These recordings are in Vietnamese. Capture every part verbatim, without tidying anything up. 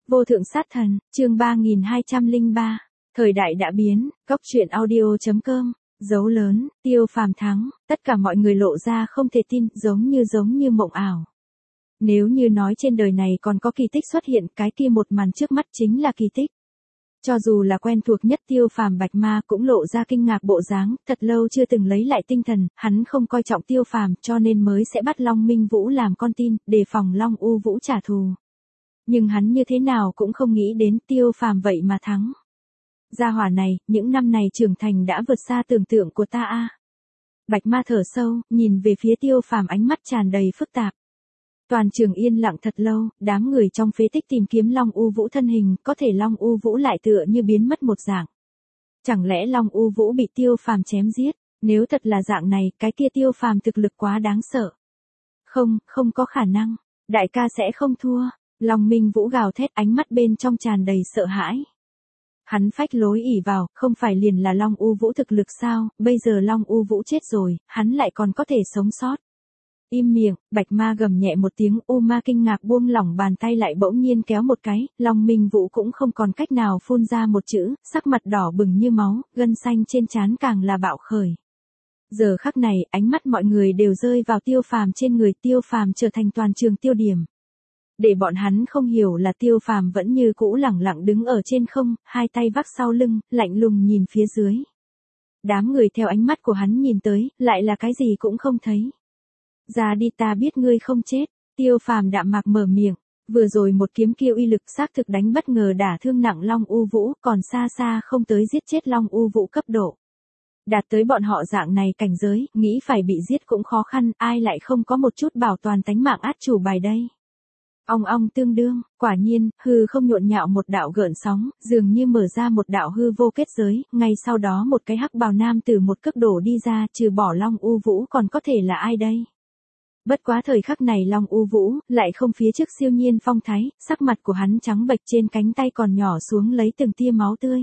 Vô thượng sát thần, chương ba nghìn hai trăm lẻ ba. Thời đại đã biến, góc truyện audio.com, dấu lớn, Tiêu Phàm thắng, tất cả mọi người lộ ra không thể tin, giống như giống như mộng ảo. Nếu như nói trên đời này còn có kỳ tích xuất hiện, cái kia một màn trước mắt chính là kỳ tích. Cho dù là quen thuộc nhất Tiêu Phàm Bạch Ma cũng lộ ra kinh ngạc bộ dáng, thật lâu chưa từng lấy lại tinh thần, hắn không coi trọng Tiêu Phàm cho nên mới sẽ bắt Long Minh Vũ làm con tin, đề phòng Long U Vũ trả thù. Nhưng hắn như thế nào cũng không nghĩ đến Tiêu Phàm vậy mà thắng. Gia hỏa này, những năm này trưởng thành đã vượt xa tưởng tượng của ta a. Bạch Ma thở sâu, nhìn về phía Tiêu Phàm ánh mắt tràn đầy phức tạp. Toàn trường yên lặng thật lâu, đám người trong phế tích tìm kiếm Long U Vũ thân hình, có thể Long U Vũ lại tựa như biến mất một dạng. Chẳng lẽ Long U Vũ bị Tiêu Phàm chém giết? Nếu thật là dạng này, cái kia Tiêu Phàm thực lực quá đáng sợ. Không, không có khả năng. Đại ca sẽ không thua. Long Minh Vũ gào thét, ánh mắt bên trong tràn đầy sợ hãi. Hắn phách lối ỉ vào, không phải liền là Long U Vũ thực lực sao, bây giờ Long U Vũ chết rồi, hắn lại còn có thể sống sót. Im miệng, Bạch Ma gầm nhẹ một tiếng, U Ma kinh ngạc buông lỏng bàn tay lại bỗng nhiên kéo một cái, Long Minh Vũ cũng không còn cách nào phun ra một chữ, sắc mặt đỏ bừng như máu, gân xanh trên trán càng là bạo khởi. Giờ khắc này, ánh mắt mọi người đều rơi vào Tiêu Phàm trên người, Tiêu Phàm trở thành toàn trường tiêu điểm. Để bọn hắn không hiểu là Tiêu Phàm vẫn như cũ lẳng lặng đứng ở trên không, hai tay vác sau lưng, lạnh lùng nhìn phía dưới. Đám người theo ánh mắt của hắn nhìn tới, lại là cái gì cũng không thấy. Ra đi, ta biết ngươi không chết. Tiêu Phàm đạm mạc mở miệng, vừa rồi một kiếm kia uy lực xác thực đánh bất ngờ đả thương nặng Long U Vũ, còn xa xa không tới giết chết Long U Vũ cấp độ. Đạt tới bọn họ dạng này cảnh giới, nghĩ phải bị giết cũng khó khăn, ai lại không có một chút bảo toàn tánh mạng át chủ bài đây. Ong ong tương đương, quả nhiên, hư không nhộn nhạo một đạo gợn sóng, dường như mở ra một đạo hư vô kết giới, ngay sau đó một cái hắc bào nam từ một cước đổ đi ra, trừ bỏ Long U Vũ còn có thể là ai đây? Bất quá thời khắc này Long U Vũ, lại không phía trước siêu nhiên phong thái, sắc mặt của hắn trắng bệch, trên cánh tay còn nhỏ xuống lấy từng tia máu tươi.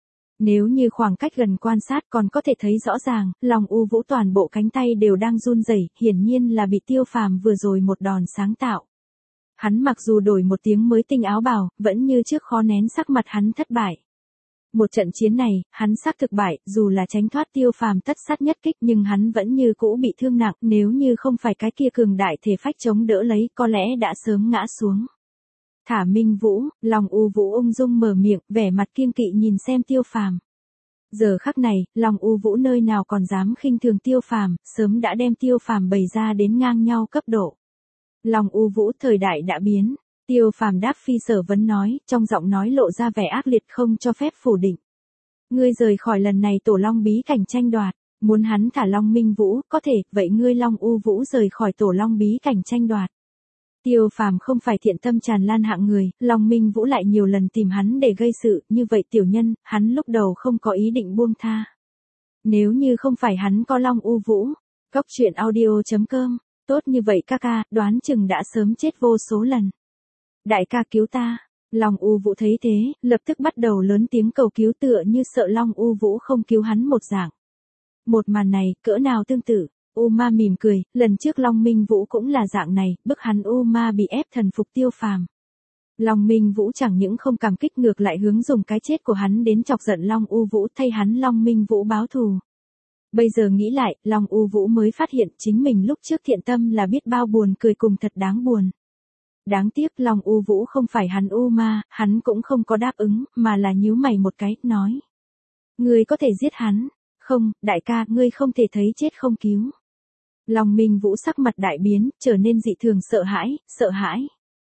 Nếu như khoảng cách gần quan sát còn có thể thấy rõ ràng, Long U Vũ toàn bộ cánh tay đều đang run rẩy, hiển nhiên là bị Tiêu Phàm vừa rồi một đòn sáng tạo. Hắn mặc dù đổi một tiếng mới tinh áo bào, vẫn như trước khó nén sắc mặt hắn thất bại. Một trận chiến này, hắn xác thực bại, dù là tránh thoát Tiêu Phàm tất sát nhất kích nhưng hắn vẫn như cũ bị thương nặng, nếu như không phải cái kia cường đại thể phách chống đỡ lấy, có lẽ đã sớm ngã xuống. Thả Minh Vũ, Long U Vũ ung dung mở miệng, vẻ mặt kiêng kỵ nhìn xem Tiêu Phàm. Giờ khắc này, Long U Vũ nơi nào còn dám khinh thường Tiêu Phàm, sớm đã đem Tiêu Phàm bày ra đến ngang nhau cấp độ. Long U Vũ, thời đại đã biến. Tiêu Phàm đáp phi sở vấn nói, trong giọng nói lộ ra vẻ ác liệt không cho phép phủ định. Ngươi rời khỏi lần này tổ Long bí cảnh tranh đoạt, muốn hắn thả Long Minh Vũ, có thể, vậy ngươi Long U Vũ rời khỏi tổ Long bí cảnh tranh đoạt. Tiêu Phàm không phải thiện tâm tràn lan hạng người, Long Minh Vũ lại nhiều lần tìm hắn để gây sự, như vậy tiểu nhân, hắn lúc đầu không có ý định buông tha. Nếu như không phải hắn có Long U Vũ, góc truyện audio.com, tốt như vậy ca ca, đoán chừng đã sớm chết vô số lần. Đại ca cứu ta. Long U Vũ thấy thế, lập tức bắt đầu lớn tiếng cầu cứu tựa như sợ Long U Vũ không cứu hắn một dạng. Một màn này, cỡ nào tương tự. U Ma mỉm cười, lần trước Long Minh Vũ cũng là dạng này, bức hắn U Ma bị ép thần phục Tiêu Phàm. Long Minh Vũ chẳng những không cảm kích ngược lại hướng dùng cái chết của hắn đến chọc giận Long U Vũ, thay hắn Long Minh Vũ báo thù. Bây giờ nghĩ lại, Long U Vũ mới phát hiện chính mình lúc trước thiện tâm là biết bao buồn cười cùng thật đáng buồn. Đáng tiếc Long U Vũ không phải hắn U Ma, hắn cũng không có đáp ứng, mà là nhíu mày một cái, nói. Ngươi có thể giết hắn. Không, đại ca, ngươi không thể thấy chết không cứu. Long Minh Vũ sắc mặt đại biến, trở nên dị thường sợ hãi, sợ hãi.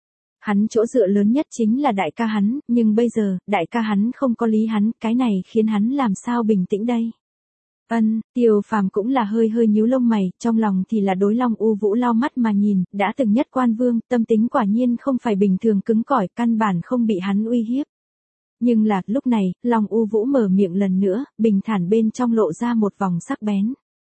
Hắn chỗ dựa lớn nhất chính là đại ca hắn, nhưng bây giờ, đại ca hắn không có lý hắn, cái này khiến hắn làm sao bình tĩnh đây. Ân, Tiêu Phàm cũng là hơi hơi nhíu lông mày, trong lòng thì là đối Long U Vũ lau mắt mà nhìn, đã từng nhất quan vương, tâm tính quả nhiên không phải bình thường cứng cỏi, căn bản không bị hắn uy hiếp. Nhưng là, lúc này, Long U Vũ mở miệng lần nữa, bình thản bên trong lộ ra một vòng sắc bén.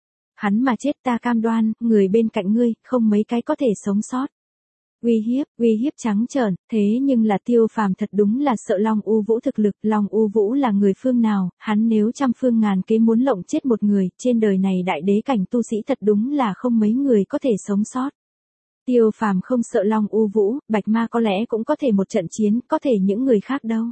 Hắn mà chết ta cam đoan, người bên cạnh ngươi, không mấy cái có thể sống sót. Uy hiếp, uy hiếp trắng trợn, thế nhưng là Tiêu Phàm thật đúng là sợ Long U Vũ thực lực, Long U Vũ là người phương nào, hắn nếu trăm phương ngàn kế muốn lộng chết một người, trên đời này đại đế cảnh tu sĩ thật đúng là không mấy người có thể sống sót. Tiêu Phàm không sợ Long U Vũ, Bạch Ma có lẽ cũng có thể một trận chiến, có thể những người khác đâu.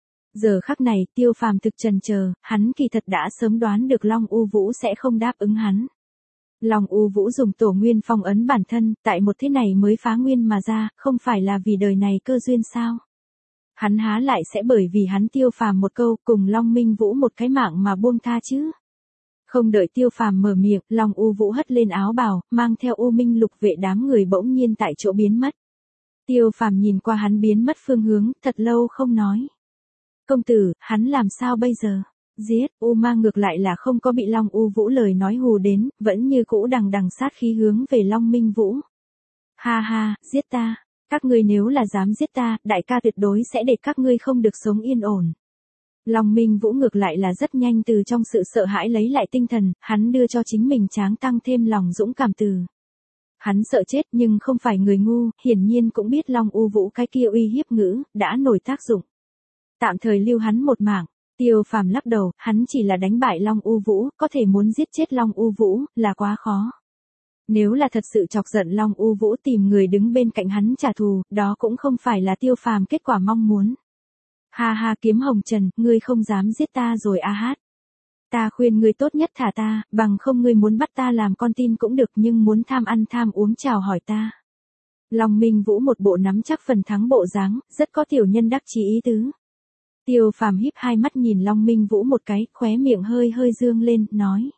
Giờ khắc này, Tiêu Phàm thực trần chờ, hắn kỳ thật đã sớm đoán được Long U Vũ sẽ không đáp ứng hắn. Long U Vũ dùng tổ nguyên phong ấn bản thân, tại một thế này mới phá nguyên mà ra, không phải là vì đời này cơ duyên sao? Hắn há lại sẽ bởi vì hắn Tiêu Phàm một câu cùng Long Minh Vũ một cái mạng mà buông tha chứ? Không đợi Tiêu Phàm mở miệng, Long U Vũ hất lên áo bào, mang theo U Minh Lục vệ đám người bỗng nhiên tại chỗ biến mất. Tiêu Phàm nhìn qua hắn biến mất phương hướng, thật lâu không nói. Công tử, hắn làm sao bây giờ? Giết, U Ma ngược lại là không có bị Long U Vũ lời nói hù đến, vẫn như cũ đằng đằng sát khí hướng về Long Minh Vũ. Ha ha, giết ta, các ngươi nếu là dám giết ta, đại ca tuyệt đối sẽ để các ngươi không được sống yên ổn. Long Minh Vũ ngược lại là rất nhanh từ trong sự sợ hãi lấy lại tinh thần, hắn đưa cho chính mình tráng tăng thêm lòng dũng cảm từ. Hắn sợ chết nhưng không phải người ngu, hiển nhiên cũng biết Long U Vũ cái kia uy hiếp ngữ, đã nổi tác dụng. Tạm thời lưu hắn một mạng, Tiêu Phàm lắc đầu, hắn chỉ là đánh bại Long U Vũ, có thể muốn giết chết Long U Vũ, là quá khó. Nếu là thật sự chọc giận Long U Vũ tìm người đứng bên cạnh hắn trả thù, đó cũng không phải là Tiêu Phàm kết quả mong muốn. Ha ha Kiếm Hồng Trần, ngươi không dám giết ta rồi a hát. Ta khuyên ngươi tốt nhất thả ta, bằng không ngươi muốn bắt ta làm con tin cũng được nhưng muốn tham ăn tham uống chào hỏi ta. Long Minh Vũ một bộ nắm chắc phần thắng bộ dáng, rất có tiểu nhân đắc chí ý tứ. Tiêu Phàm híp hai mắt nhìn Long Minh Vũ một cái, khóe miệng hơi hơi dương lên, nói.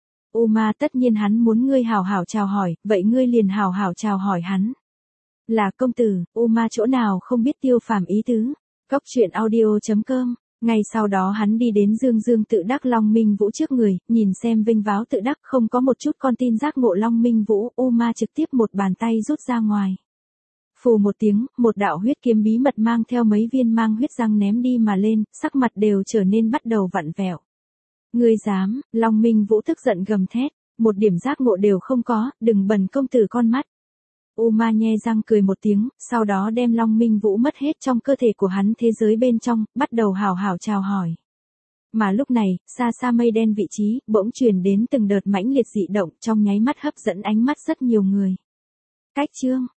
U Ma tất nhiên hắn muốn ngươi hảo hảo chào hỏi, vậy ngươi liền hảo hảo chào hỏi hắn. Là công tử, U Ma chỗ nào không biết Tiêu Phàm ý tứ. Cốc truyện audio chấm com. Ngay sau đó hắn đi đến Dương Dương tự đắc Long Minh Vũ trước người, nhìn xem vinh váo tự đắc không có một chút con tin giác ngộ Long Minh Vũ, U Ma trực tiếp một bàn tay rút ra ngoài. Phù một tiếng, một đạo huyết kiếm bí mật mang theo mấy viên mang huyết răng ném đi mà lên, sắc mặt đều trở nên bắt đầu vặn vẹo. Ngươi dám, Long Minh Vũ tức giận gầm thét, một điểm giác ngộ đều không có, đừng bẩn công tử con mắt. U Ma nhe răng cười một tiếng, sau đó đem Long Minh Vũ mất hết trong cơ thể của hắn thế giới bên trong, bắt đầu hào hào chào hỏi. Mà lúc này, xa xa mây đen vị trí, bỗng truyền đến từng đợt mãnh liệt dị động trong nháy mắt hấp dẫn ánh mắt rất nhiều người. Cách chương